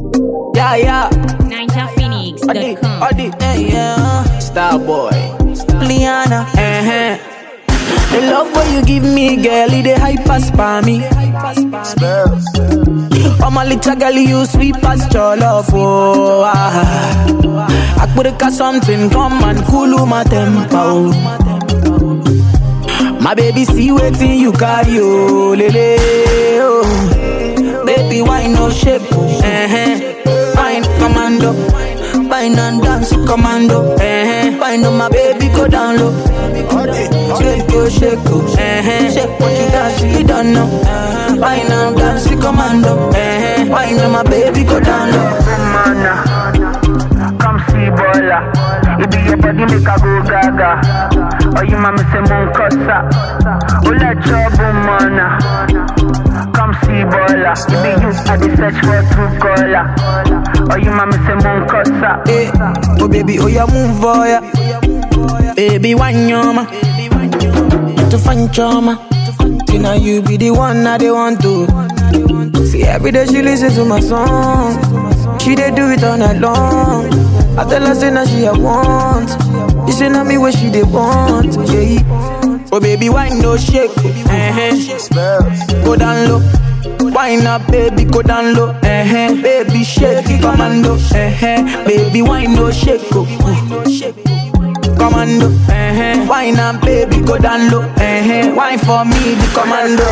Yeah. NinjaPhoenix.com. Yeah. Star boy. Liana. The love what you give me, girl, it the hype as for me. Oh my little girl, you sweet as your love. Oh, I could have something come and cool my tempo. My baby, see waiting you carry, oh, lele, oh. Baby, why no shape? Fine, commando. Fine and dance, commando. Fine on my baby, go down low. Shake, shake, shake what you got, you don't know. Fine and dance, commando. Fine on my baby, go down low. Come see bola. It be your body make a go gaga. Oh, you mama say mon kosa. Oh, let your mana. Come see bola. It be you at the search for true caller. Oh, you mama say mon kosa. Oh baby, oh ya move for ya. Baby, one yoma. To find trauma. Now you be the one that they want to. See every day she listen to my song. She dey do it all night long. I tell her say now she a want. You say now me where she dey want. Yeah. Oh baby, why no shake? Go down low. Wine up, baby, go down low. Baby, shake it, commando. Baby, why no shake? Commando. Wine up, baby, go down low. Wine for me, the commando.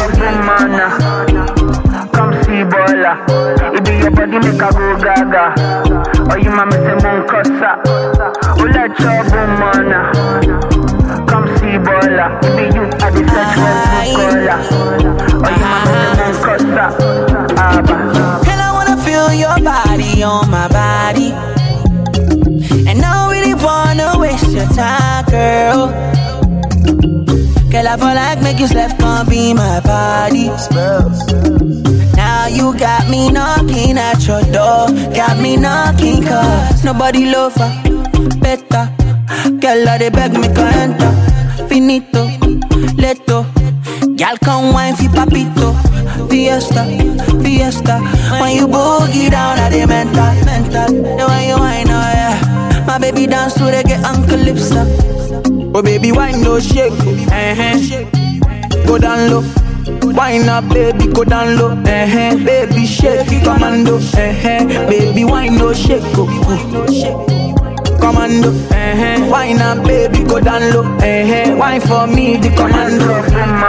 Come see bola. It be your body make a go gaga. Oh, you mama say mon kosa. Oh, let your mana. Come see bola. It be you at the search for true caller. Oh, you mama say mon kosa. And I wanna feel your body on my body. And I really wanna waste your time, girl. Girl, I feel like make you sleep, can't be my body. Now you got me knocking at your door. Got me knocking cause nobody love her better. Girl, they beg me to enter. Finito, leto. Girl, come wine fi papito. Fiesta. When you boogie down at the mental. The way you wine, oh yeah. My baby dance to the get Uncle Lipsa. Oh baby, wine no shake. Go down low. Wine up, baby, go down low. Baby, shake it, commando. Baby, wine no shake. Commando. Wine up, baby, go down low. Wine for me, the commando.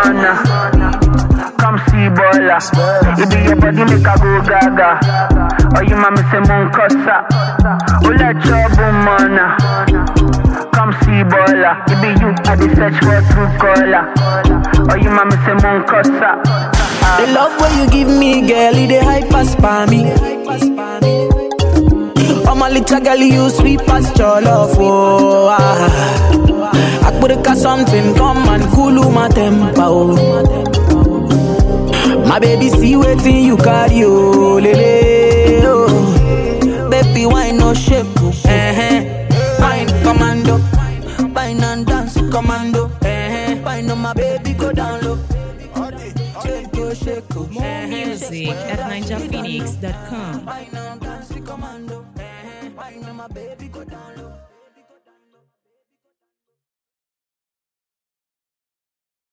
Come see bola. It be your body make a go gaga. Oh, you mama say mon kosa. Oh, let your mana. Come see bola. It be you at the search for true caller. Oh, you mama say mon kosa. The love what you give me, girl, it the hype as for me. Oh my little girl, you sweet as your love. Oh, I could have something come and cool my tempo. My baby, see waiting you carry, oh, lele, oh. Baby, why no shape? Wine, commando. Wine and dance, commando. Wine on my baby, go down low. Shake, More music at NinjaPhoenix.com. Wine and dance, commando. Wine on my baby, go down low.